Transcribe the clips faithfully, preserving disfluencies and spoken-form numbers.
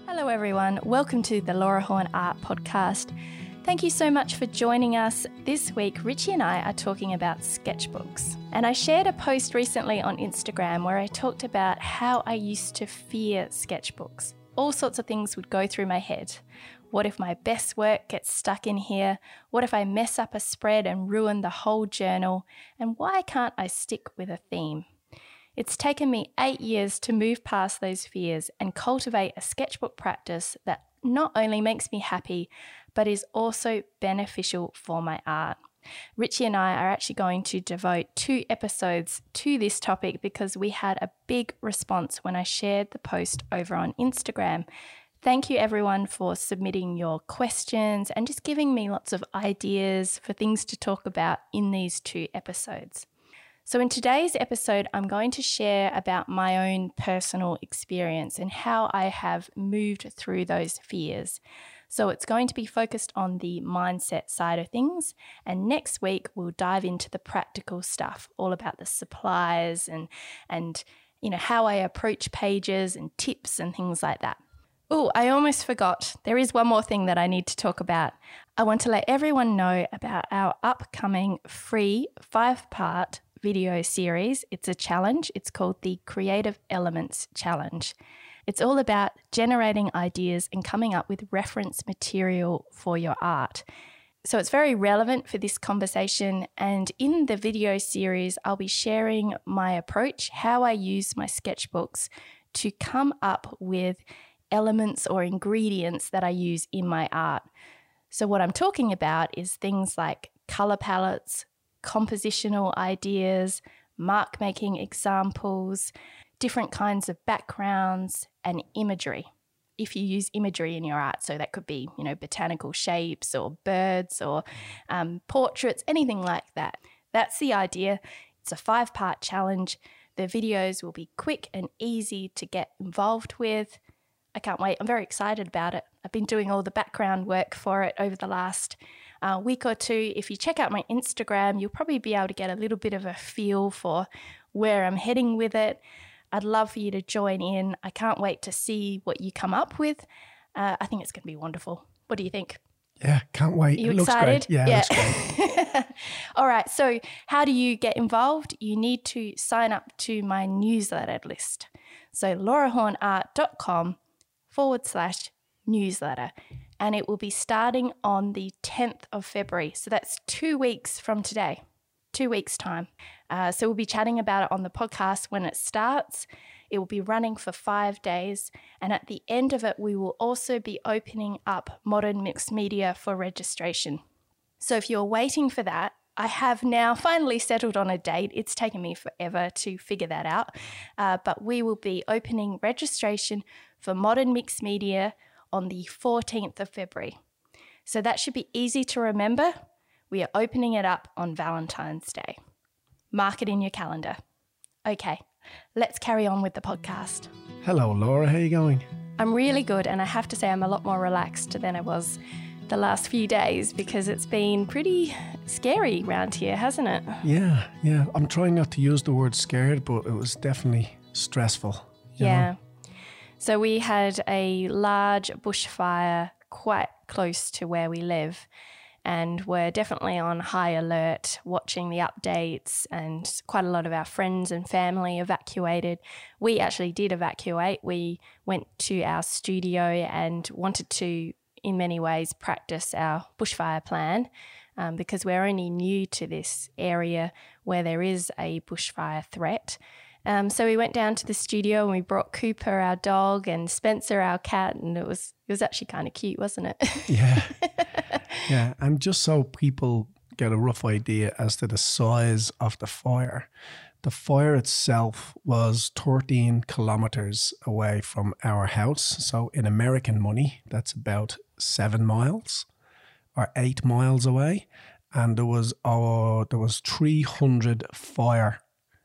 Hello everyone, welcome to the Laura Horn Art Podcast. Thank you so much for joining us. This week, Richie and I are talking about sketchbooks. And I shared a post recently on Instagram where I talked about how I used to fear sketchbooks. All sorts of things would go through my head. What if my best work gets stuck in here? What if I mess up a spread and ruin the whole journal? And why can't I stick with a theme? It's taken me eight years to move past those fears and cultivate a sketchbook practice that not only makes me happy, but is also beneficial for my art. Richie and I are actually going to devote two episodes to this topic because we had a big response when I shared the post over on Instagram. Thank you everyone for submitting your questions and just giving me lots of ideas for things to talk about in these two episodes. So in today's episode, I'm going to share about my own personal experience and how I have moved through those fears. So it's going to be focused on the mindset side of things. And next week, we'll dive into the practical stuff, all about the supplies and, and you know, how I approach pages and tips and things like that. Oh, I almost forgot. There is one more thing that I need to talk about. I want to let everyone know about our upcoming free five-part video series. It's a challenge. It's called the Creative Elements Challenge. It's all about generating ideas and coming up with reference material for your art. So it's very relevant for this conversation. And in the video series, I'll be sharing my approach, how I use my sketchbooks to come up with elements or ingredients that I use in my art. So what I'm talking about is things like color palettes, compositional ideas, mark making examples, different kinds of backgrounds and imagery. If you use imagery in your art, so that could be, you know, botanical shapes or birds or um, portraits, anything like that. That's the idea. It's a five-part challenge. The videos will be quick and easy to get involved with. I can't wait. I'm very excited about it. I've been doing all the background work for it over the last uh, week or two. If you check out my Instagram, you'll probably be able to get a little bit of a feel for where I'm heading with it. I'd love for you to join in. I can't wait to see what you come up with. Uh, I think it's going to be wonderful. What do you think? Yeah, can't wait. Are you it excited? Looks great. Yeah, yeah. it looks great. All right. So how do you get involved? You need to sign up to my newsletter list. So laurahornart.com forward slash newsletter. And it will be starting on the tenth of February. So that's two weeks from today, two weeks time. Uh, so we'll be chatting about it on the podcast when it starts. It will be running for five days. And at the end of it, we will also be opening up Modern Mixed Media for registration. So if you're waiting for that, I have now finally settled on a date. It's taken me forever to figure that out. Uh, but we will be opening registration for Modern Mixed Media on the fourteenth of February. So that should be easy to remember. We are opening it up on Valentine's Day. Mark it in your calendar. Okay, let's carry on with the podcast. Hello, Laura. How are you going? I'm really good, and I have to say I'm a lot more relaxed than I was the last few days because it's been pretty scary around here, hasn't it? Yeah, yeah. I'm trying not to use the word scared, but it was definitely stressful. Yeah. know? So we had a large bushfire quite close to where we live, and we're definitely on high alert, watching the updates, and quite a lot of our friends and family evacuated. We actually did evacuate. We went to our studio and wanted to, in many ways, practice our bushfire plan um, because we're only new to this area where there is a bushfire threat. Um, so we went down to the studio and we brought Cooper, our dog, and Spencer, our cat, and it was it was actually kind of cute, wasn't it? Yeah, yeah. And just so people get a rough idea as to the size of the fire, the fire itself was thirteen kilometers away from our house. So in American money, that's about seven miles or eight miles away. And there was uh, there was three hundred fire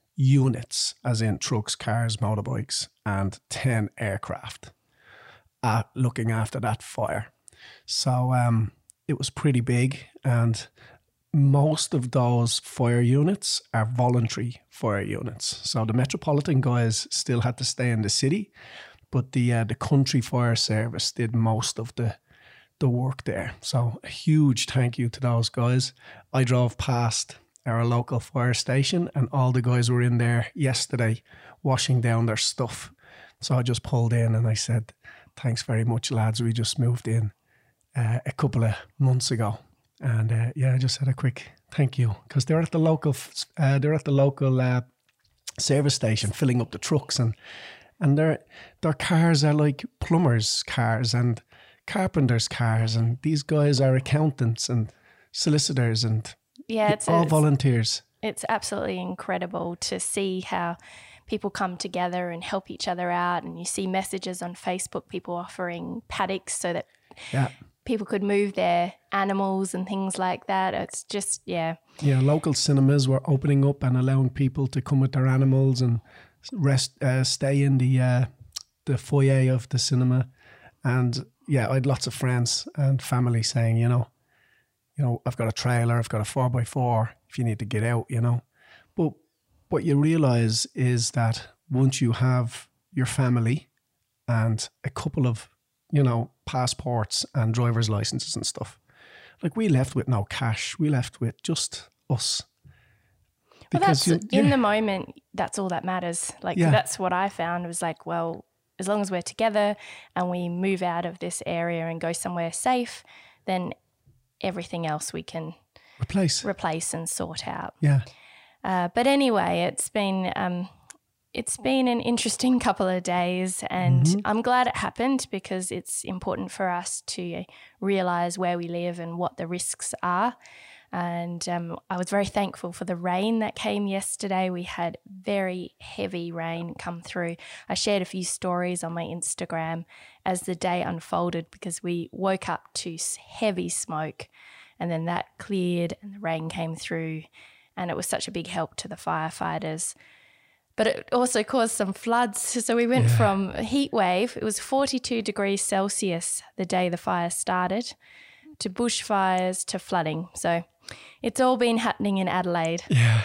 units, as in trucks, cars, motorbikes, and ten aircraft uh, looking after that fire. So um, it was pretty big, and most of those fire units are voluntary fire units. So the Metropolitan guys still had to stay in the city, but the uh, the country fire service did most of the the work there. So a huge thank you to those guys. I drove past our local fire station and all the guys were in there yesterday washing down their stuff. So I just pulled in and I said, thanks very much, lads. We just moved in uh, a couple of months ago. And uh, yeah, I just said a quick thank you because they're at the local, uh, they're at the local uh, service station filling up the trucks, and and their their cars are like plumbers' cars and carpenters' cars, and these guys are accountants and solicitors and yeah, it's all it's, volunteers. It's absolutely incredible to see how people come together and help each other out, and you see messages on Facebook, people offering paddocks so that yeah. people could move their animals and things like that. It's just, yeah. Yeah, local cinemas were opening up and allowing people to come with their animals and rest, uh, stay in the uh, the foyer of the cinema. And yeah, I had lots of friends and family saying, you know, you know, I've got a trailer, I've got a four by four if you need to get out, you know. But what you realise is that once you have your family and a couple of, you know, passports and driver's licenses and stuff, like we left with no cash. We left with just us. Well, that's, you, yeah. in the moment, that's all that matters. Like yeah. that's what I found was like, well, as long as we're together and we move out of this area and go somewhere safe, then everything else we can replace, replace and sort out. Yeah. Uh, but anyway, it's been um, it's been an interesting couple of days, and mm-hmm. I'm glad it happened because it's important for us to realise where we live and what the risks are. And um, I was very thankful for the rain that came yesterday. We had very heavy rain come through. I shared a few stories on my Instagram as the day unfolded because we woke up to heavy smoke, and then that cleared and the rain came through, and it was such a big help to the firefighters. But it also caused some floods. So we went yeah. from a heat wave, it was forty-two degrees Celsius the day the fire started, to bushfires, to flooding. So it's all been happening in Adelaide. Yeah.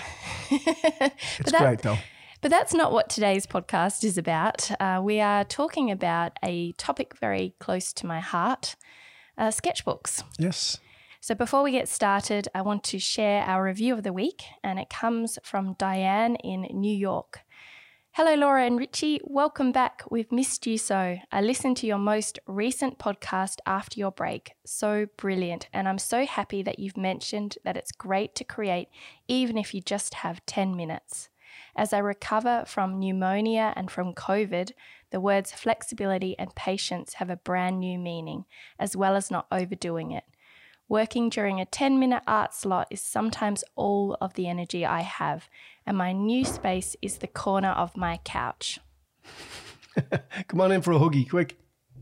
It's that, great though. But that's not what today's podcast is about. Uh, we are talking about a topic very close to my heart, uh, sketchbooks. Yes. So before we get started, I want to share our review of the week, and it comes from Diane in New York. Hello, Laura and Richie. Welcome back. We've missed you so. I listened to your most recent podcast after your break. So brilliant. And I'm so happy that you've mentioned that it's great to create even if you just have ten minutes. As I recover from pneumonia and from COVID, the words flexibility and patience have a brand new meaning, as well as not overdoing it. Working during a ten-minute art slot is sometimes all of the energy I have, and my new space is the corner of my couch. Come on in for a huggy, quick.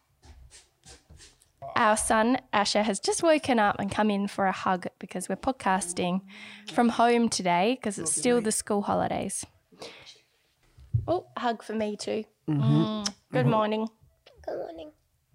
Our son, Asher, has just woken up and come in for a hug because we're podcasting from home today because it's still the school holidays. Oh, a hug for me too. Mm-hmm. Mm, good mm-hmm. morning. Good morning.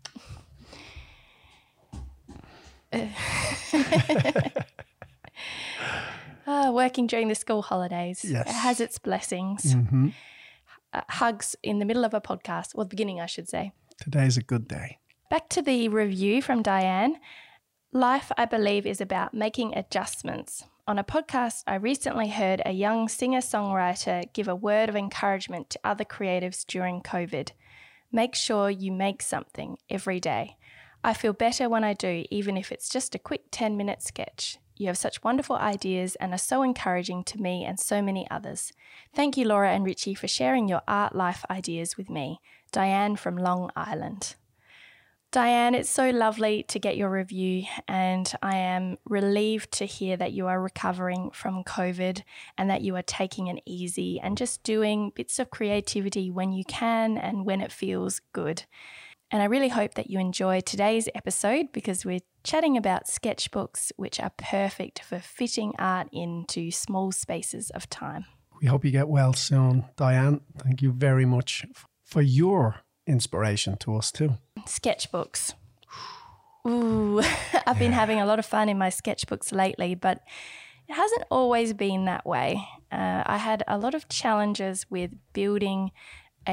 uh, working during the school holidays. Yes. It has its blessings. Mm-hmm. Uh, hugs in the middle of a podcast, or the beginning, I should say. Today's a good day. Back to the review from Diane. Life, I believe, is about making adjustments. On a podcast, I recently heard a young singer-songwriter give a word of encouragement to other creatives during COVID. Make sure you make something every day. I feel better when I do, even if it's just a quick ten-minute sketch. You have such wonderful ideas and are so encouraging to me and so many others. Thank you, Laura and Richie, for sharing your art life ideas with me. Diane from Long Island. Diane, it's so lovely to get your review, and I am relieved to hear that you are recovering from COVID and that you are taking it easy and just doing bits of creativity when you can and when it feels good. And I really hope that you enjoy today's episode because we're chatting about sketchbooks, which are perfect for fitting art into small spaces of time. We hope you get well soon. Diane, thank you very much for your inspiration to us too. Sketchbooks. Ooh, I've been having a lot of fun in my sketchbooks lately, but it hasn't always been that way. Uh, I had a lot of challenges with building a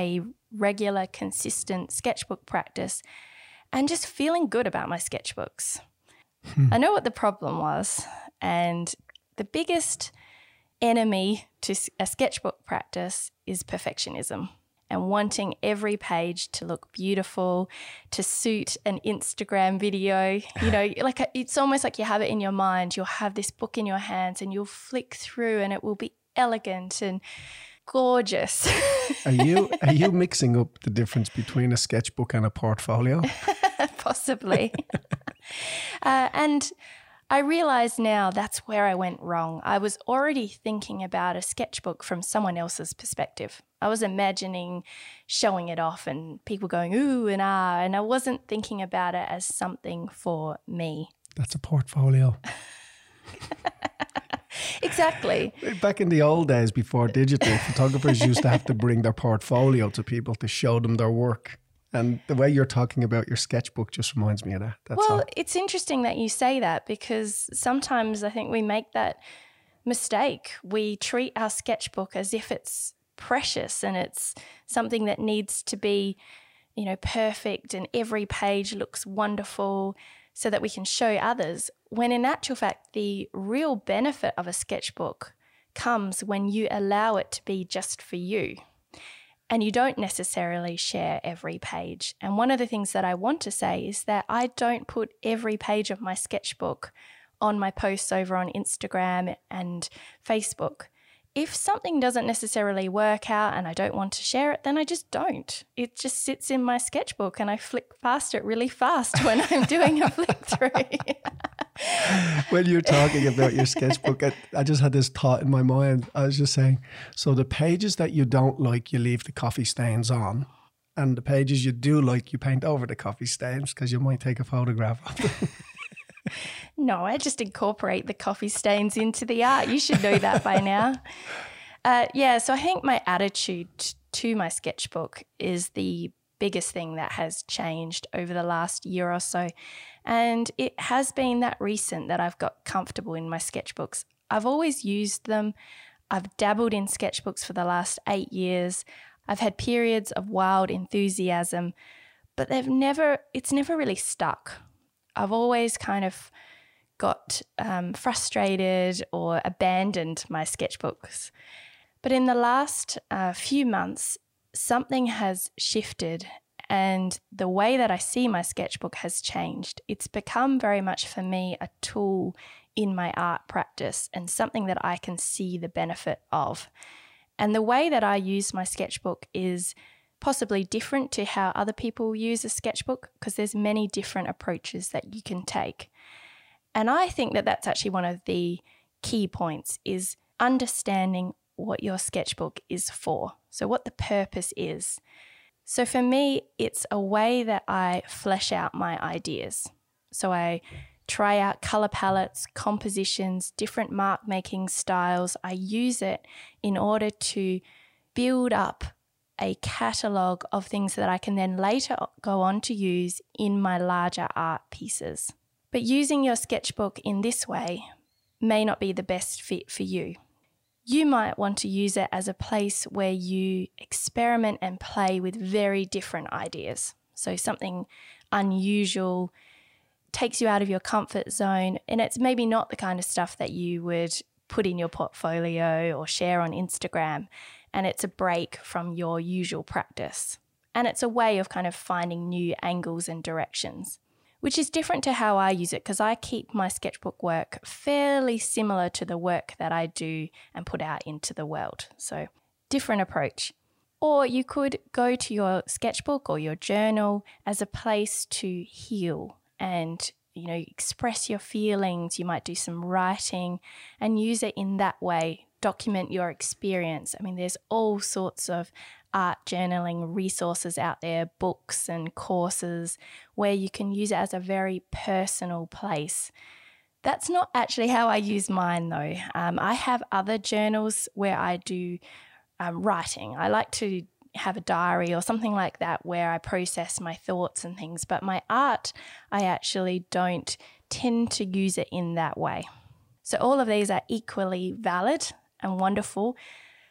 regular, consistent sketchbook practice and just feeling good about my sketchbooks. Hmm. I know what the problem was, and the biggest enemy to a sketchbook practice is perfectionism and wanting every page to look beautiful, to suit an Instagram video. You know, like it's almost like you have it in your mind. You'll have this book in your hands and you'll flick through and it will be elegant and gorgeous. Are you are you mixing up the difference between a sketchbook and a portfolio? Possibly. uh, and I realise now that's where I went wrong. I was already thinking about a sketchbook from someone else's perspective. I was imagining showing it off and people going ooh and ah, and I wasn't thinking about it as something for me. That's a portfolio. Exactly. Back in the old days before digital, photographers used to have to bring their portfolio to people to show them their work. And the way you're talking about your sketchbook just reminds me of that. That's well, all. It's interesting that you say that, because sometimes I think we make that mistake. We treat our sketchbook as if it's precious and it's something that needs to be, you know, perfect and every page looks wonderful so that we can show others, when in actual fact, the real benefit of a sketchbook comes when you allow it to be just for you. And you don't necessarily share every page. And one of the things that I want to say is that I don't put every page of my sketchbook on my posts over on Instagram and Facebook. If something doesn't necessarily work out and I don't want to share it, then I just don't. It just sits in my sketchbook and I flick past it really fast when I'm doing a flick through. When you're talking about your sketchbook, I, I just had this thought in my mind. I was just saying, so the pages that you don't like, you leave the coffee stains on. And the pages you do like, you paint over the coffee stains because you might take a photograph of them. No, I just incorporate the coffee stains into the art. You should know that by now. Uh, yeah, so I think my attitude to my sketchbook is the biggest thing that has changed over the last year or so. And it has been that recent that I've got comfortable in my sketchbooks. I've always used them. I've dabbled in sketchbooks for the last eight years. I've had periods of wild enthusiasm, but they've never, it's never really stuck. I've always kind of got um, frustrated or abandoned my sketchbooks. But in the last uh, few months, something has shifted and the way that I see my sketchbook has changed. It's become very much for me a tool in my art practice and something that I can see the benefit of. And the way that I use my sketchbook is possibly different to how other people use a sketchbook, because there's many different approaches that you can take. And I think that that's actually one of the key points, is understanding what your sketchbook is for. So what the purpose is. So for me, it's a way that I flesh out my ideas. So I try out color palettes, compositions, different mark making styles. I use it in order to build up a catalogue of things that I can then later go on to use in my larger art pieces. But using your sketchbook in this way may not be the best fit for you. You might want to use it as a place where you experiment and play with very different ideas. So something unusual takes you out of your comfort zone, and it's maybe not the kind of stuff that you would put in your portfolio or share on Instagram. And it's a break from your usual practice. And it's a way of kind of finding new angles and directions, which is different to how I use it, because I keep my sketchbook work fairly similar to the work that I do and put out into the world. So different approach. Or you could go to your sketchbook or your journal as a place to heal and, you know, express your feelings. You might do some writing and use it in that way. Document your experience. I mean, there's all sorts of art journaling resources out there, books and courses where you can use it as a very personal place. That's not actually how I use mine though. Um, I have other journals where I do um, writing. I like to have a diary or something like that where I process my thoughts and things, but my art, I actually don't tend to use it in that way. So all of these are equally valid and wonderful,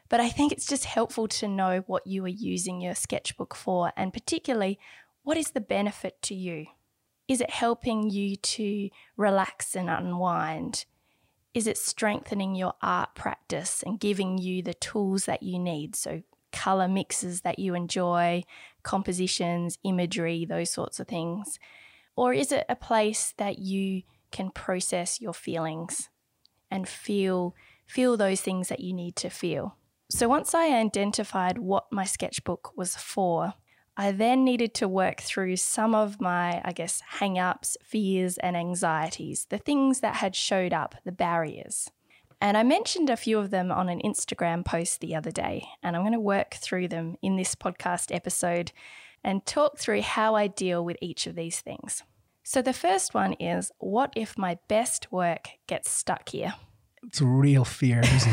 But I think it's just helpful to know what you are using your sketchbook for, and particularly, what is the benefit to you? Is it helping you to relax and unwind? Is it strengthening your art practice and giving you the tools that you need? So colour mixes that you enjoy, compositions, imagery, those sorts of things. Or is it a place that you can process your feelings and feel feel those things that you need to feel? So once I identified what my sketchbook was for, I then needed to work through some of my, I guess, hang-ups, fears and anxieties, the things that had showed up, the barriers. And I mentioned a few of them on an Instagram post the other day, and I'm going to work through them in this podcast episode and talk through how I deal with each of these things. So the first one is, what if my best work gets stuck here? It's a real fear, isn't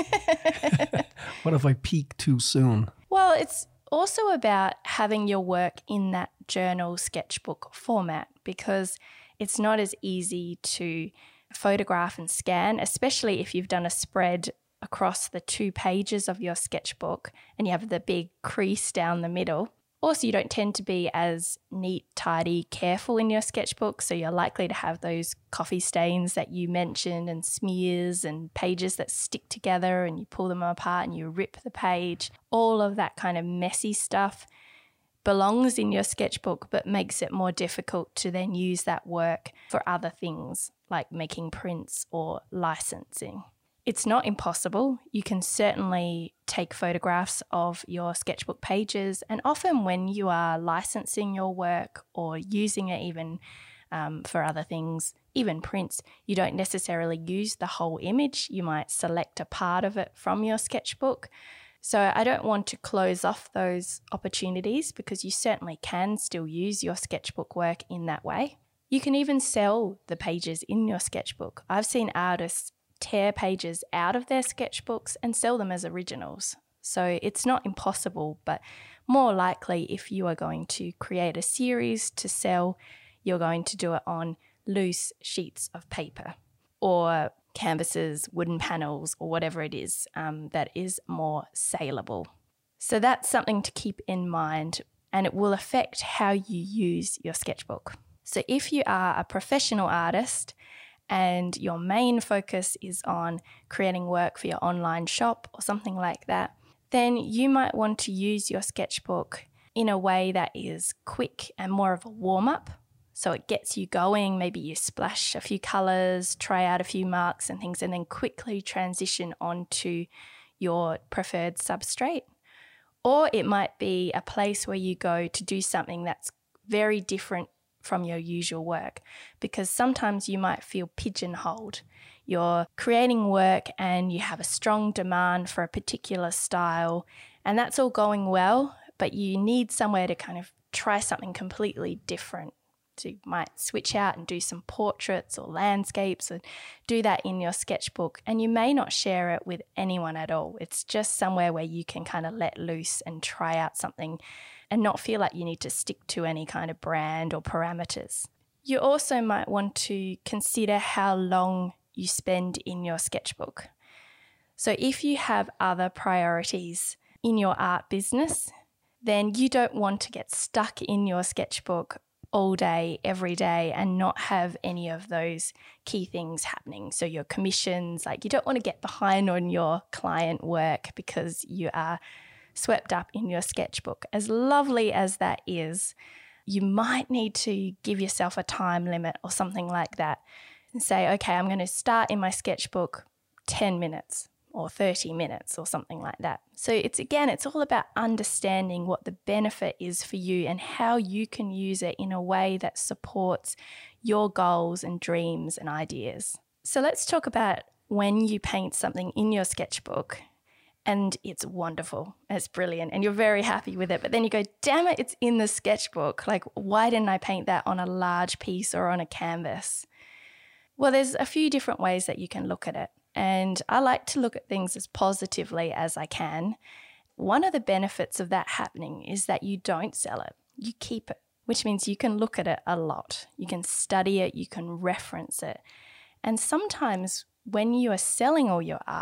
it? What if I peak too soon? Well, it's also about having your work in that journal sketchbook format, because it's not as easy to photograph and scan, especially if you've done a spread across the two pages of your sketchbook and you have the big crease down the middle. Also, you don't tend to be as neat, tidy, careful in your sketchbook, so you're likely to have those coffee stains that you mentioned and smears and pages that stick together and you pull them apart and you rip the page. All of that kind of messy stuff belongs in your sketchbook but makes it more difficult to then use that work for other things like making prints or licensing. It's not impossible. You can certainly take photographs of your sketchbook pages, and often when you are licensing your work or using it even um, for other things, even prints, you don't necessarily use the whole image. You might select a part of it from your sketchbook. So I don't want to close off those opportunities, because you certainly can still use your sketchbook work in that way. You can even sell the pages in your sketchbook. I've seen artists tear pages out of their sketchbooks and sell them as originals. So it's not impossible, but more likely if you are going to create a series to sell, you're going to do it on loose sheets of paper or canvases, wooden panels, or whatever it is um, that is more saleable. So that's something to keep in mind, and it will affect how you use your sketchbook. So if you are a professional artist and your main focus is on creating work for your online shop or something like that, then you might want to use your sketchbook in a way that is quick and more of a warm-up. So it gets you going. Maybe you splash a few colours, try out a few marks and things, and then quickly transition onto your preferred substrate. Or it might be a place where you go to do something that's very different from your usual work, because sometimes you might feel pigeonholed. You're creating work and you have a strong demand for a particular style, and that's all going well, but you need somewhere to kind of try something completely different. So you might switch out and do some portraits or landscapes and do that in your sketchbook, and you may not share it with anyone at all. It's just somewhere where you can kind of let loose and try out something and not feel like you need to stick to any kind of brand or parameters. You also might want to consider how long you spend in your sketchbook. So if you have other priorities in your art business, then you don't want to get stuck in your sketchbook all day, every day, and not have any of those key things happening. So your commissions, like you don't want to get behind on your client work because you are swept up in your sketchbook. As lovely as that is, you might need to give yourself a time limit or something like that and say, okay, I'm going to start in my sketchbook ten minutes or thirty minutes or something like that. So it's again, it's all about understanding what the benefit is for you and how you can use it in a way that supports your goals and dreams and ideas. So let's talk about when you paint something in your sketchbook and it's wonderful, it's brilliant, and you're very happy with it. But then you go, damn it, it's in the sketchbook. Like, why didn't I paint that on a large piece or on a canvas? Well, there's a few different ways that you can look at it. And I like to look at things as positively as I can. One of the benefits of that happening is that you don't sell it, you keep it, which means you can look at it a lot. You can study it, you can reference it. And sometimes when you are selling all your art,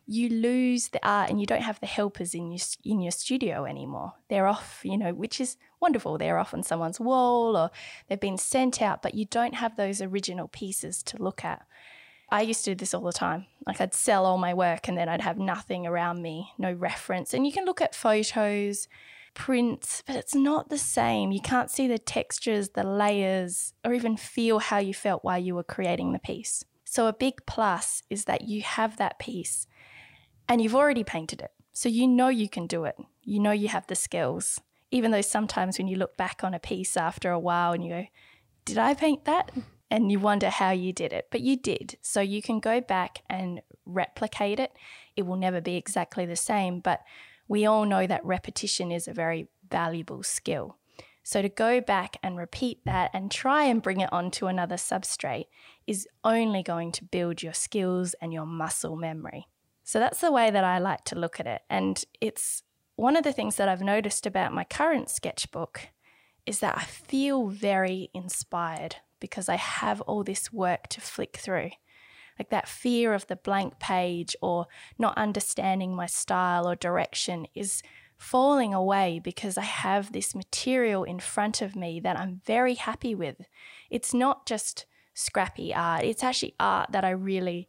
you lose the art and you don't have the helpers in your, in your studio anymore. They're off, you know, which is wonderful. They're off on someone's wall or they've been sent out, but you don't have those original pieces to look at. I used to do this all the time. Like I'd sell all my work and then I'd have nothing around me, no reference. And you can look at photos, prints, but it's not the same. You can't see the textures, the layers, or even feel how you felt while you were creating the piece. So a big plus is that you have that piece and you've already painted it. So you know you can do it. You know you have the skills. Even though sometimes when you look back on a piece after a while and you go, did I paint that? And you wonder how you did it, but you did. So you can go back and replicate it. It will never be exactly the same, but we all know that repetition is a very valuable skill. So to go back and repeat that and try and bring it onto another substrate is only going to build your skills and your muscle memory. So that's the way that I like to look at it. And it's one of the things that I've noticed about my current sketchbook is that I feel very inspired because I have all this work to flick through. Like that fear of the blank page or not understanding my style or direction is falling away because I have this material in front of me that I'm very happy with. It's not just scrappy art. It's actually art that I really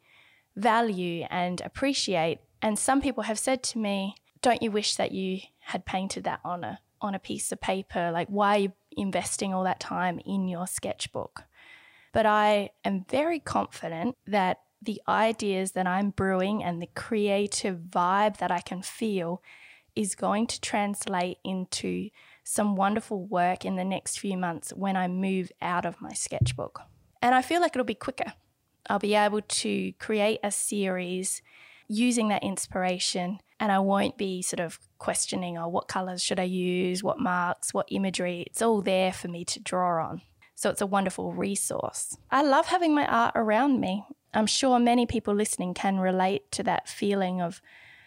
value and appreciate. And some people have said to me, don't you wish that you had painted that on a on a piece of paper? Like, why are you investing all that time in your sketchbook? But I am very confident that the ideas that I'm brewing and the creative vibe that I can feel is going to translate into some wonderful work in the next few months when I move out of my sketchbook. And I feel like it'll be quicker. I'll be able to create a series using that inspiration, and I won't be sort of questioning, oh, what colours should I use, what marks, what imagery. It's all there for me to draw on. So it's a wonderful resource. I love having my art around me. I'm sure many people listening can relate to that feeling of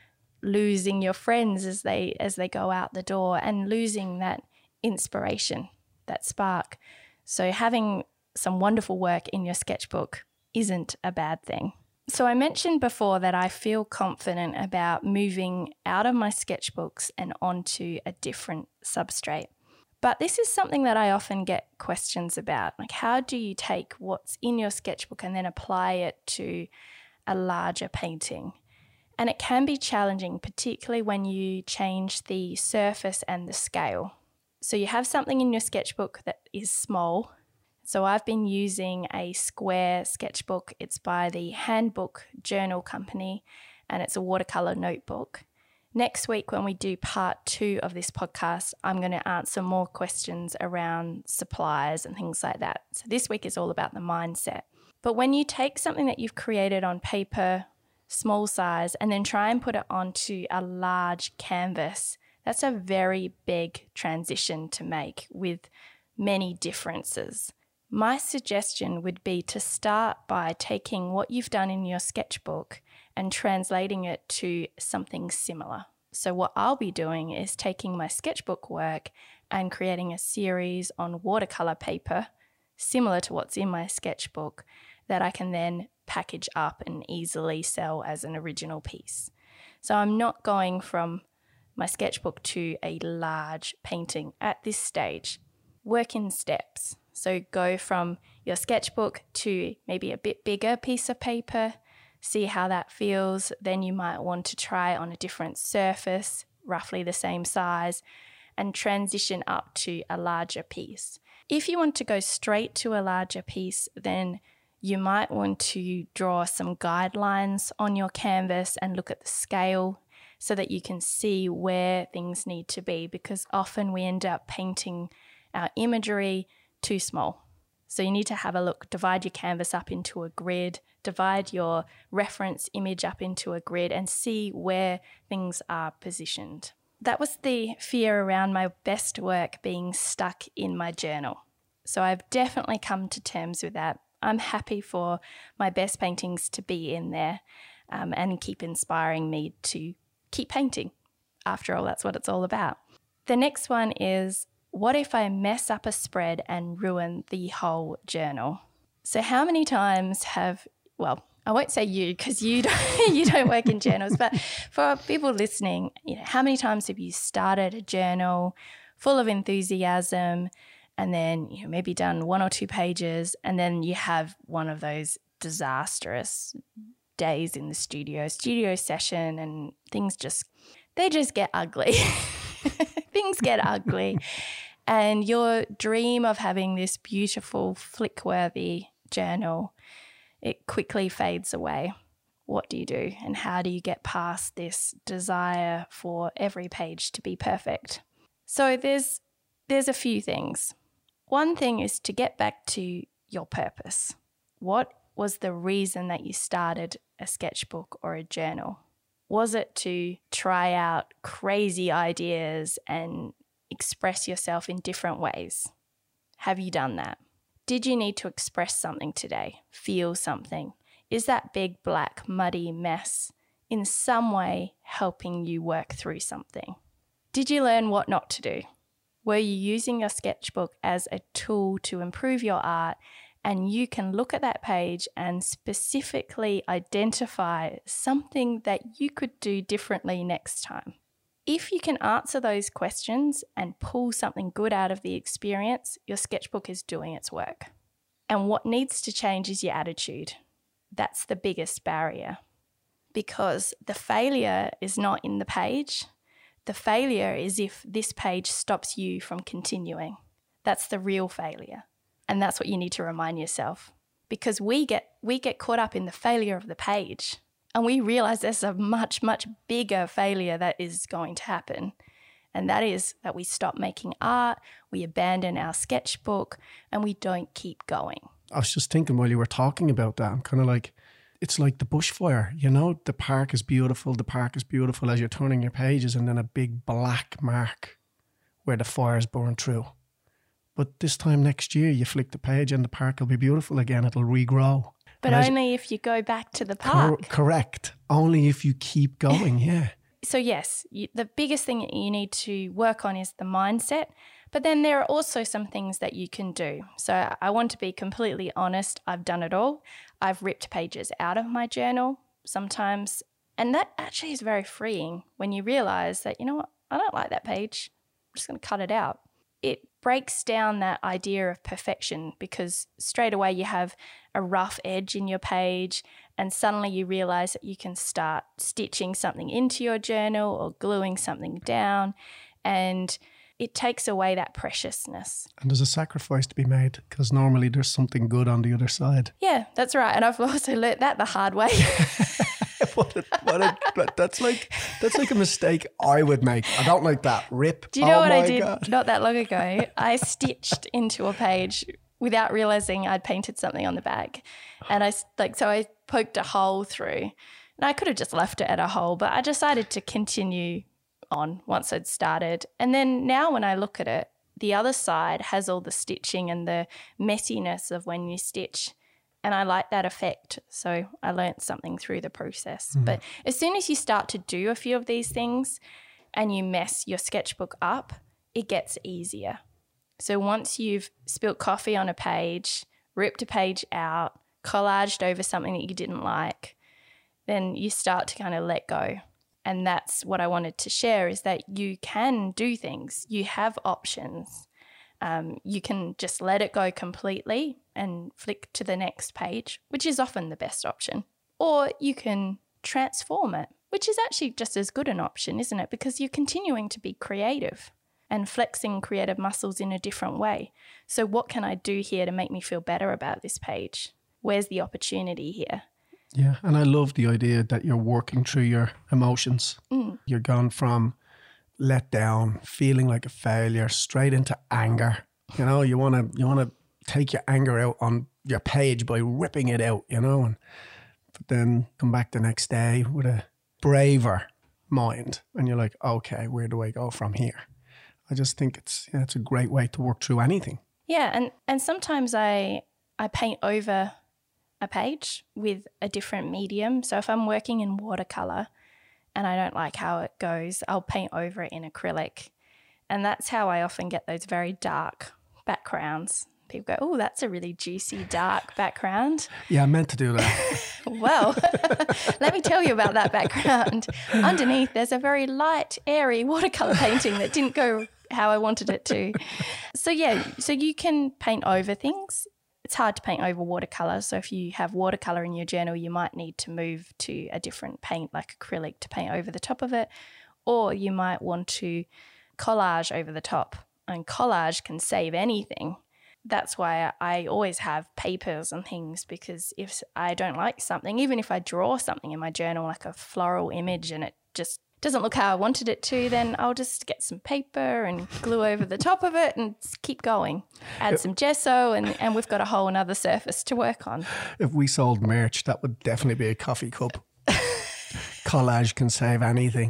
losing your friends as they as they go out the door and losing that inspiration, that spark. So having some wonderful work in your sketchbook isn't a bad thing. So I mentioned before that I feel confident about moving out of my sketchbooks and onto a different substrate. But this is something that I often get questions about. Like, how do you take what's in your sketchbook and then apply it to a larger painting? And it can be challenging, particularly when you change the surface and the scale. So you have something in your sketchbook that is small. So I've been using a square sketchbook. It's by the Handbook Journal Company, and it's a watercolour notebook. Next week, when we do part two of this podcast, I'm going to answer more questions around supplies and things like that. So this week is all about the mindset. But when you take something that you've created on paper, small size, and then try and put it onto a large canvas, that's a very big transition to make with many differences. My suggestion would be to start by taking what you've done in your sketchbook and translating it to something similar. So what I'll be doing is taking my sketchbook work and creating a series on watercolor paper similar to what's in my sketchbook that I can then package up and easily sell as an original piece. So I'm not going from my sketchbook to a large painting at this stage. Work in steps. So go from your sketchbook to maybe a bit bigger piece of paper, see how that feels. Then you might want to try on a different surface, roughly the same size, and transition up to a larger piece. If you want to go straight to a larger piece, then you might want to draw some guidelines on your canvas and look at the scale so that you can see where things need to be, because often we end up painting our imagery too small. So you need to have a look, divide your canvas up into a grid, divide your reference image up into a grid and see where things are positioned. That was the fear around my best work being stuck in my journal. So I've definitely come to terms with that. I'm happy for my best paintings to be in there um, and keep inspiring me to keep painting. After all, that's what it's all about. The next one is, what if I mess up a spread and ruin the whole journal? So how many times have, well, I won't say you because you don't, you don't work in journals, but for people listening, you know, how many times have you started a journal full of enthusiasm and then you know, maybe done one or two pages and then you have one of those disastrous days in the studio, studio session, and things just, they just get ugly. Things get ugly. And your dream of having this beautiful, flick-worthy journal, it quickly fades away. What do you do? And how do you get past this desire for every page to be perfect? So there's there's a few things. One thing is to get back to your purpose. What was the reason that you started a sketchbook or a journal? Was it to try out crazy ideas and express yourself in different ways? Have you done that? Did you need to express something today? Feel something? Is that big, black, muddy mess in some way helping you work through something? Did you learn what not to do? Were you using your sketchbook as a tool to improve your art, and you can look at that page and specifically identify something that you could do differently next time? If you can answer those questions and pull something good out of the experience, your sketchbook is doing its work. And what needs to change is your attitude. That's the biggest barrier, because the failure is not in the page. The failure is if this page stops you from continuing. That's the real failure. And that's what you need to remind yourself, because we get we get caught up in the failure of the page. And we realize there's a much, much bigger failure that is going to happen. And that is that we stop making art, we abandon our sketchbook, and we don't keep going. I was just thinking while you were talking about that, I'm kind of like, it's like the bushfire, you know, the park is beautiful, the park is beautiful as you're turning your pages, and then a big black mark where the fire's burned through. But this time next year, you flick the page and the park will be beautiful again, it'll regrow. But and only if you go back to the park. Cor- correct. Only if you keep going, yeah. So yes, you, the biggest thing that you need to work on is the mindset. But then there are also some things that you can do. So I want to be completely honest. I've done it all. I've ripped pages out of my journal sometimes. And that actually is very freeing when you realize that, you know what, I don't like that page. I'm just going to cut it out. It breaks down that idea of perfection, because straight away you have a rough edge in your page and suddenly you realize that you can start stitching something into your journal or gluing something down, and it takes away that preciousness. And there's a sacrifice to be made, because normally there's something good on the other side. Yeah, that's right. And I've also learnt that the hard way. what a, what a, that's like that's like a mistake I would make. I don't like that. Rip. Do you know oh what I did God. not that long ago? I stitched into a page without realizing I'd painted something on the back, and I like so I poked a hole through, and I could have just left it at a hole, but I decided to continue on once I'd started. And then now when I look at it, the other side has all the stitching and the messiness of when you stitch. And I like that effect. So I learnt something through the process. Mm. But as soon as you start to do a few of these things and you mess your sketchbook up, it gets easier. So once you've spilt coffee on a page, ripped a page out, collaged over something that you didn't like, then you start to kind of let go. And that's what I wanted to share, is that you can do things. You have options. Um, you can just let it go completely and flick to the next page, which is often the best option. Or you can transform it, which is actually just as good an option, isn't it? Because you're continuing to be creative and flexing creative muscles in a different way. So what can I do here to make me feel better about this page? Where's the opportunity here? Yeah, and I love the idea that you're working through your emotions. Mm. You're gone from let down, feeling like a failure, straight into anger. You know, you want to you want to take your anger out on your page by ripping it out, you know, and but then come back the next day with a braver mind, and you're like, okay, where do I go from here? I just think it's yeah, it's a great way to work through anything. Yeah, and and sometimes I I paint over a page with a different medium. So if I'm working in watercolor and I don't like how it goes, I'll paint over it in acrylic. And that's how I often get those very dark backgrounds. People go, oh, that's a really juicy, dark background. Yeah, I meant to do that. Well, let me tell you about that background. Underneath, there's a very light, airy watercolour painting that didn't go how I wanted it to. So, yeah, so you can paint over things. It's hard to paint over watercolour. So if you have watercolour in your journal, you might need to move to a different paint like acrylic to paint over the top of it. Or you might want to collage over the top. And collage can save anything. That's why I always have papers and things, because if I don't like something, even if I draw something in my journal, like a floral image, and it just doesn't look how I wanted it to, then I'll just get some paper and glue over the top of it and keep going. Add some gesso and, and we've got a whole another surface to work on. If we sold merch, that would definitely be a coffee cup. Collage can save anything.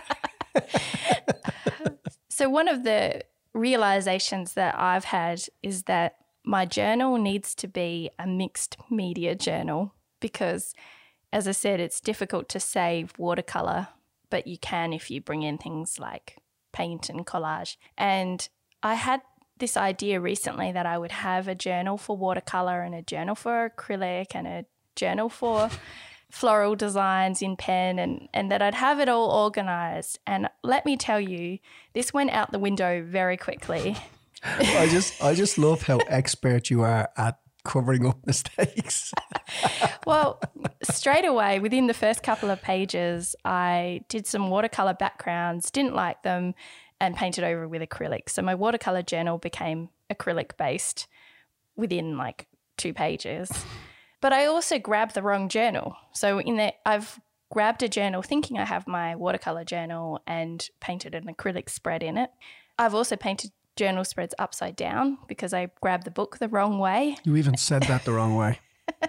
So one of the realizations that I've had is that my journal needs to be a mixed media journal because, as I said, it's difficult to save watercolour, but you can if you bring in things like paint and collage. And I had this idea recently that I would have a journal for watercolour and a journal for acrylic and a journal for floral designs in pen, and, and that I'd have it all organised. And let me tell you, this went out the window very quickly. I just I just love how expert you are at covering up mistakes. Well, straight away, within the first couple of pages, I did some watercolour backgrounds, didn't like them, and painted over with acrylic. So my watercolour journal became acrylic based within like two pages. But I also grabbed the wrong journal. So in there, I've grabbed a journal thinking I have my watercolour journal and painted an acrylic spread in it. I've also painted journal spreads upside down because I grabbed the book the wrong way. You even said that the wrong way.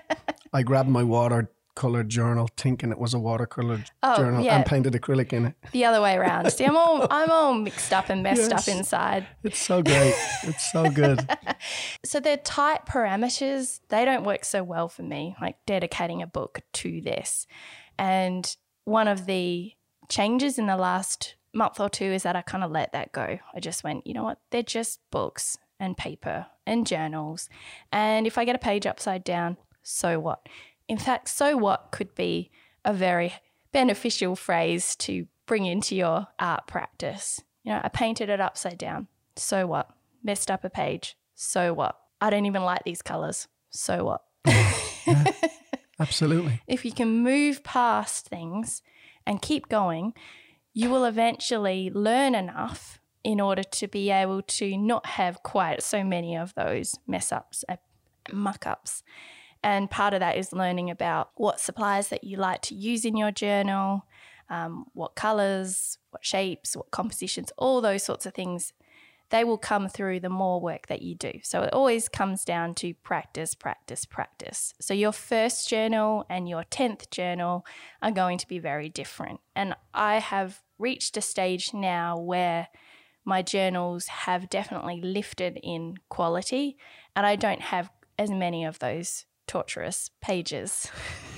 I grabbed my watercolour journal thinking it was a watercolour oh, journal yeah. and painted acrylic in it. The other way around. See, I'm all I'm all mixed up and messed Yes. up inside. It's so great. It's so good. So the tight parameters, they don't work so well for me, like dedicating a book to this. And one of the changes in the last month or two is that I kind of let that go. I just went, you know what, they're just books and paper and journals. And if I get a page upside down, so what? In fact, so what could be a very beneficial phrase to bring into your art practice. You know, I painted it upside down. So what? Messed up a page. So what? I don't even like these colours. So what? Yeah, absolutely. If you can move past things and keep going, you will eventually learn enough in order to be able to not have quite so many of those mess ups, uh, muck ups. And part of that is learning about what supplies that you like to use in your journal, um, what colours, what shapes, what compositions, all those sorts of things. They will come through the more work that you do. So it always comes down to practice, practice, practice. So your first journal and your tenth journal are going to be very different. And I have reached a stage now where my journals have definitely lifted in quality and I don't have as many of those torturous pages.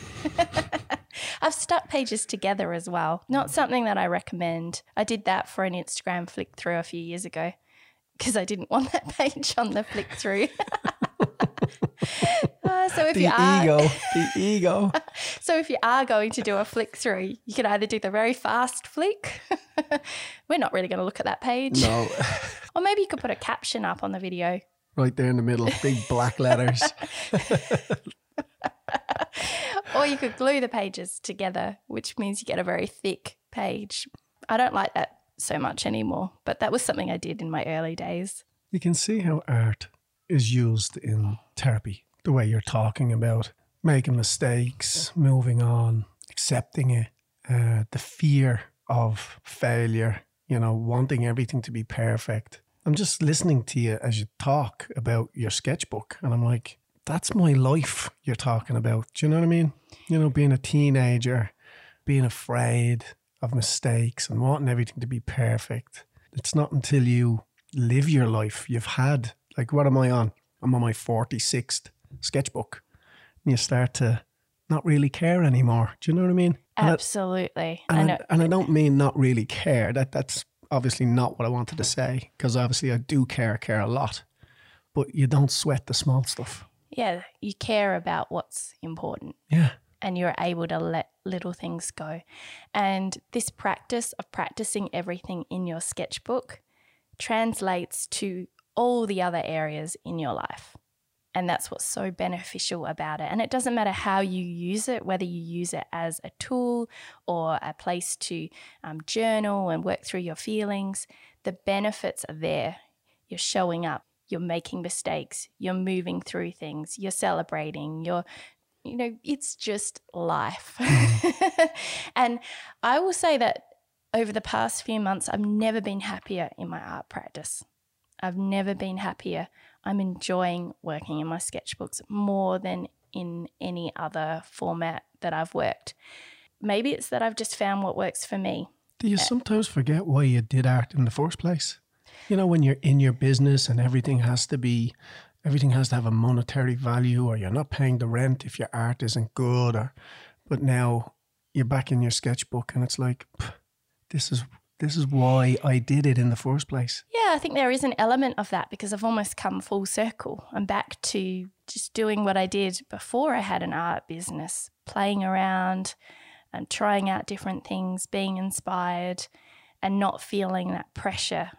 I've stuck pages together as well. Not something that I recommend. I did that for an Instagram flick through a few years ago because I didn't want that page on the flick through. uh, so if the you are, ego, the ego. So if you are going to do a flick through, you could either do the very fast flick. We're not really going to look at that page. No. Or maybe you could put a caption up on the video. Right there in the middle, big black letters. Or you could glue the pages together, which means you get a very thick page. I don't like that so much anymore, but that was something I did in my early days. You can see how art is used in therapy, the way you're talking about making mistakes, moving on, accepting it, uh, the fear of failure, you know, wanting everything to be perfect. I'm just listening to you as you talk about your sketchbook and I'm like, that's my life you're talking about. Do you know what I mean? You know, being a teenager, being afraid of mistakes and wanting everything to be perfect. It's not until you live your life you've had, like, what am I on? I'm on my forty-sixth sketchbook. And you start to not really care anymore. Do you know what I mean? Absolutely. And I, and I I, know. and I don't mean not really care. That That's obviously not what I wanted to say, because obviously I do care, care a lot. but you don't sweat the small stuff. Yeah, you care about what's important. Yeah. And you're able to let little things go. And this practice of practicing everything in your sketchbook translates to all the other areas in your life. And that's what's so beneficial about it. And it doesn't matter how you use it, whether you use it as a tool or a place to um, journal and work through your feelings, the benefits are there. You're showing up, you're making mistakes, you're moving through things, you're celebrating, you're, you know, it's just life. And I will say that over the past few months, I've never been happier in my art practice. I've never been happier. I'm enjoying working in my sketchbooks more than in any other format that I've worked. Maybe it's that I've just found what works for me. Do you sometimes forget why you did art in the first place? You know, when you're in your business and everything has to be, everything has to have a monetary value, or you're not paying the rent if your art isn't good, or, but now you're back in your sketchbook and it's like, this is This is why I did it in the first place. Yeah, I think there is an element of that because I've almost come full circle. I'm back to just doing what I did before I had an art business, playing around and trying out different things, being inspired and not feeling that pressure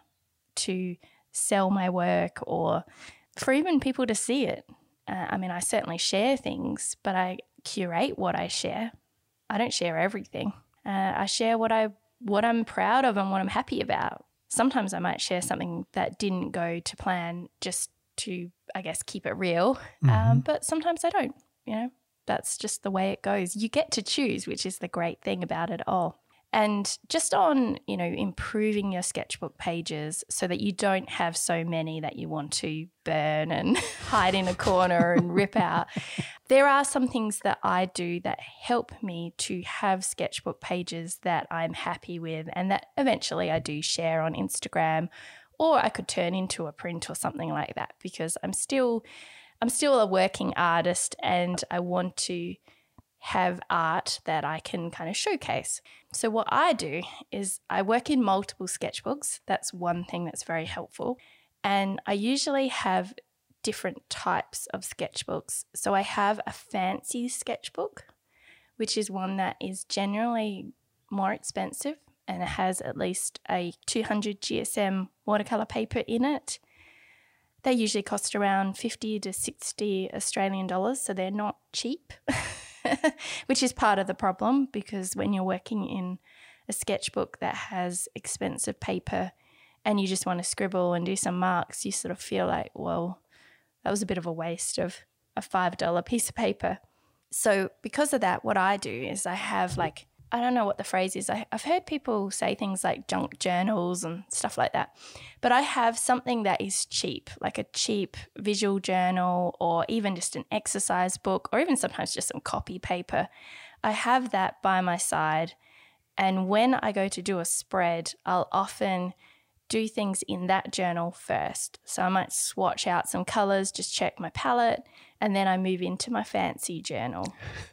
to sell my work or for even people to see it. Uh, I mean, I certainly share things, but I curate what I share. I don't share everything. Uh, I share what I what I'm proud of and what I'm happy about. Sometimes I might share something that didn't go to plan just to, I guess, keep it real. Mm-hmm. Um, but sometimes I don't, you know, that's just the way it goes. You get to choose, which is the great thing about it all. And just on, you know, improving your sketchbook pages so that you don't have so many that you want to burn and hide in a corner and rip out. There are some things that I do that help me to have sketchbook pages that I'm happy with and that eventually I do share on Instagram, or I could turn into a print or something like that, because I'm still I'm still a working artist and I want to have art that I can kind of showcase. So what I do is I work in multiple sketchbooks. That's one thing that's very helpful. And I usually have different types of sketchbooks. So I have a fancy sketchbook, which is one that is generally more expensive and it has at least a two hundred G S M watercolour paper in it. They usually cost around fifty to sixty Australian dollars, so they're not cheap. Which is part of the problem, because when you're working in a sketchbook that has expensive paper and you just want to scribble and do some marks, you sort of feel like, well, that was a bit of a waste of a five dollar piece of paper. So because of that, what I do is I have like, I don't know what the phrase is. I, I've heard people say things like junk journals and stuff like that. But I have something that is cheap, like a cheap visual journal or even just an exercise book or even sometimes just some copy paper. I have that by my side. And when I go to do a spread, I'll often do things in that journal first. So I might swatch out some colours, just check my palette, and then I move into my fancy journal.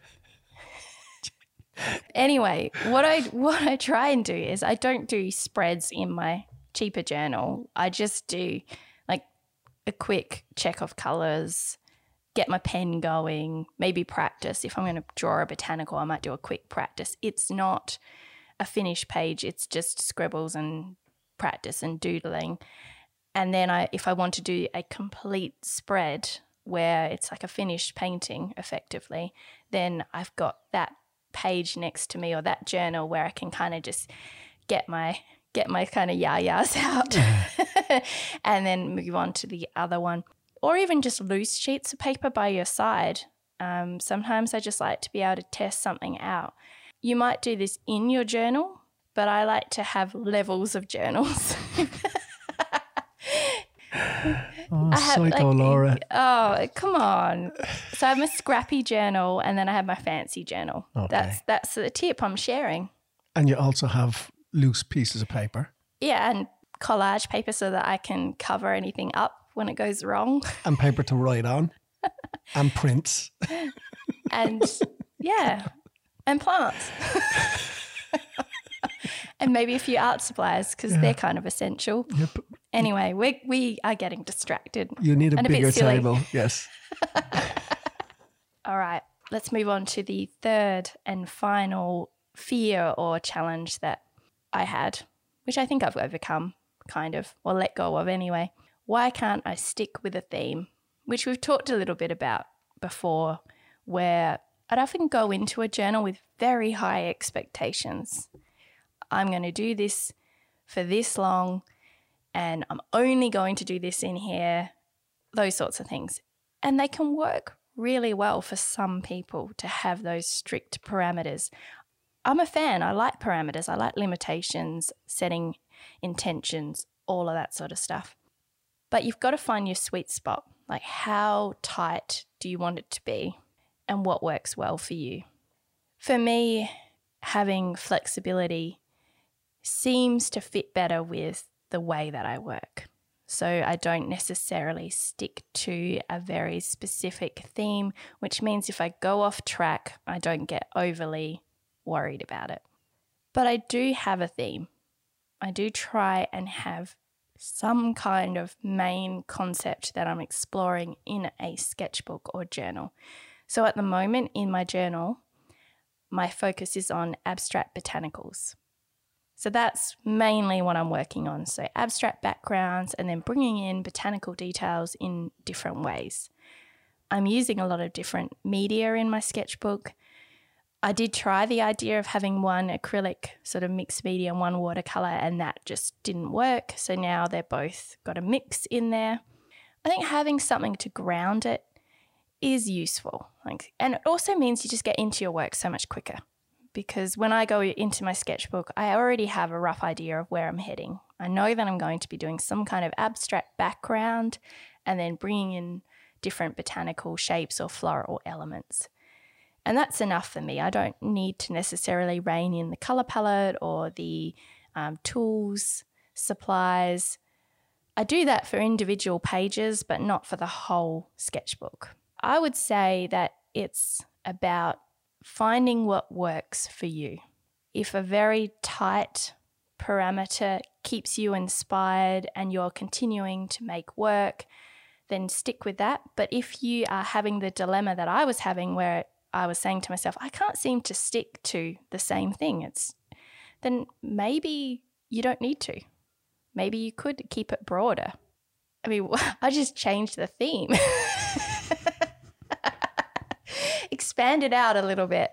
Anyway, what I what I try and do is I don't do spreads in my cheaper journal. I just do like a quick check of colours, get my pen going, maybe practice. If I'm going to draw a botanical, I might do a quick practice. It's not a finished page. It's just scribbles and practice and doodling. And then I, if I want to do a complete spread where it's like a finished painting effectively, then I've got that page next to me or that journal where I can kind of just get my get my kind of yah-yahs out and then move on to the other one. Or even just loose sheets of paper by your side. Um, sometimes I just like to be able to test something out. You might do this in your journal, but I like to have levels of journals. Oh, I have, psycho like, Laura. Oh, come on. So I have my scrappy journal and then I have my fancy journal. Okay. That's that's the tip I'm sharing. And you also have loose pieces of paper. Yeah, and collage paper so that I can cover anything up when it goes wrong. And paper to write on. And prints. And yeah, and plants. And maybe a few art supplies because yeah. they're kind of essential. Yep. Anyway, we we are getting distracted. You need a and bigger a bit silly. table, yes. All right, let's move on to the third and final fear or challenge that I had, which I think I've overcome, kind of, or let go of anyway. Why can't I stick with a theme? Which we've talked a little bit about before, where I'd often go into a journal with very high expectations. I'm going to do this for this long, and I'm only going to do this in here, those sorts of things. And they can work really well for some people to have those strict parameters. I'm a fan. I like parameters. I like limitations, setting intentions, all of that sort of stuff. But you've got to find your sweet spot. Like, how tight do you want it to be and what works well for you? For me, having flexibility seems to fit better with the way that I work. So I don't necessarily stick to a very specific theme, which means if I go off track, I don't get overly worried about it. But I do have a theme. I do try and have some kind of main concept that I'm exploring in a sketchbook or journal. So at the moment in my journal, my focus is on abstract botanicals. So that's mainly what I'm working on. So abstract backgrounds and then bringing in botanical details in different ways. I'm using a lot of different media in my sketchbook. I did try the idea of having one acrylic sort of mixed media and one watercolour, and that just didn't work. So now they're both got a mix in there. I think having something to ground it is useful. Like, and it also means you just get into your work so much quicker. Because when I go into my sketchbook, I already have a rough idea of where I'm heading. I know that I'm going to be doing some kind of abstract background and then bringing in different botanical shapes or floral elements. And that's enough for me. I don't need to necessarily rein in the colour palette or the um, tools, supplies. I do that for individual pages, but not for the whole sketchbook. I would say that it's about finding what works for you. If a very tight parameter keeps you inspired and you're continuing to make work, then stick with that. But if you are having the dilemma that I was having, where I was saying to myself, I can't seem to stick to the same thing, it's then maybe you don't need to. Maybe you could keep it broader. I mean, I just changed the theme. Expand it out a little bit.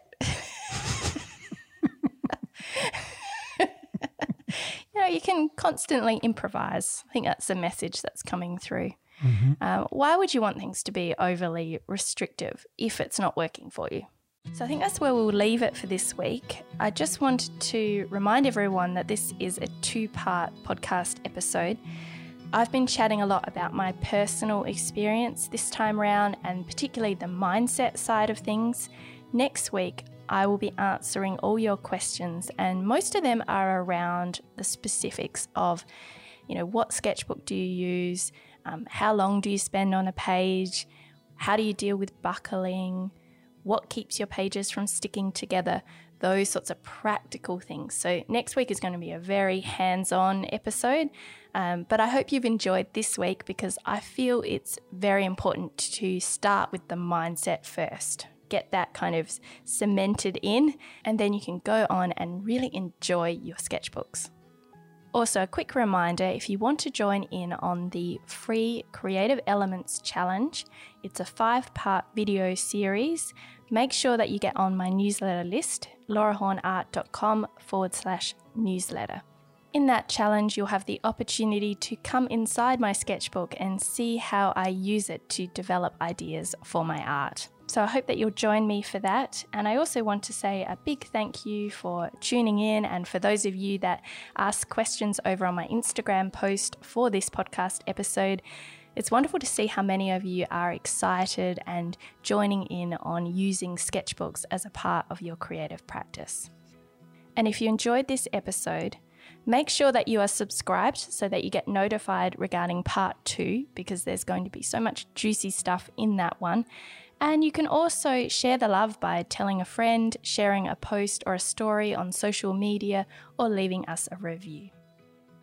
You know, you can constantly improvise. I think that's the message that's coming through. Mm-hmm. Um, why would you want things to be overly restrictive if it's not working for you? So I think that's where we'll leave it for this week. I just wanted to remind everyone that this is a two-part podcast episode. I've been chatting a lot about my personal experience this time around, and particularly the mindset side of things. Next week, I will be answering all your questions, and most of them are around the specifics of, you know, what sketchbook do you use? Um, how long do you spend on a page? How do you deal with buckling? What keeps your pages from sticking together? Those sorts of practical things. So next week is going to be a very hands-on episode, um, but I hope you've enjoyed this week, because I feel it's very important to start with the mindset first. Get that kind of cemented in, and then you can go on and really enjoy your sketchbooks. Also, a quick reminder, if you want to join in on the free Creative Elements Challenge, it's a five-part video series. Make sure that you get on my newsletter list, laurahornart.com forward slash newsletter. In that challenge, you'll have the opportunity to come inside my sketchbook and see how I use it to develop ideas for my art. So I hope that you'll join me for that. And I also want to say a big thank you for tuning in, and for those of you that ask questions over on my Instagram post for this podcast episode. It's wonderful to see how many of you are excited and joining in on using sketchbooks as a part of your creative practice. And if you enjoyed this episode, make sure that you are subscribed so that you get notified regarding part two, because there's going to be so much juicy stuff in that one. And you can also share the love by telling a friend, sharing a post or a story on social media, or leaving us a review.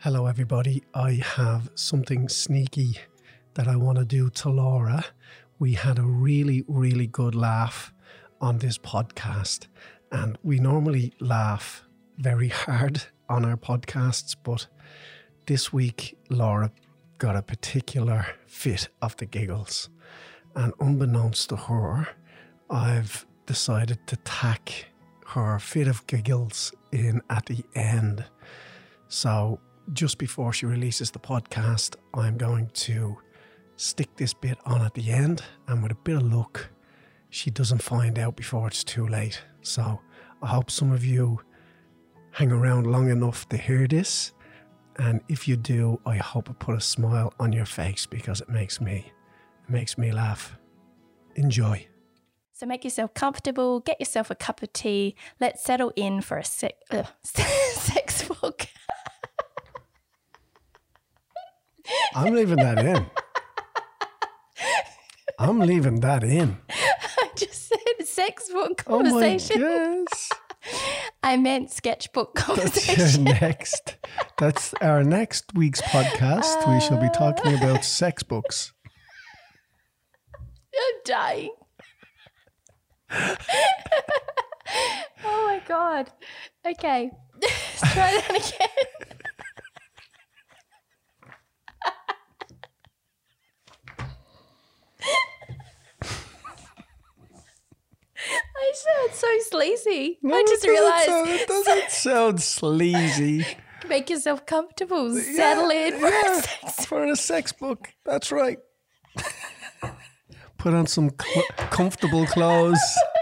Hello, everybody. I have something sneaky that I want to do to Laura. We had a really, really good laugh on this podcast, and we normally laugh very hard on our podcasts, but this week Laura got a particular fit of the giggles, and unbeknownst to her, I've decided to tack her fit of giggles in at the end. So just before she releases the podcast, I'm going to stick this bit on at the end, and with a bit of luck, she doesn't find out before it's too late. So I hope some of you hang around long enough to hear this, and if you do, I hope it put a smile on your face, because it makes me it makes me laugh. Enjoy. So make yourself comfortable, get yourself a cup of tea. Let's settle in for a sec- uh, sex book. I'm leaving that in. I'm leaving that in. I just said sex book Oh my, conversation. yes. I meant sketchbook That's conversation. your next. That's our next week's podcast. We shall be talking about sex books. I'm dying. Oh my God. Okay. Let's try that again. I sound so sleazy. No, I just it doesn't realised. sound- It doesn't sound sleazy. Make yourself comfortable. Settle Yeah, in for yeah, a sex. for a sex book. That's right. Put on some cl- comfortable clothes.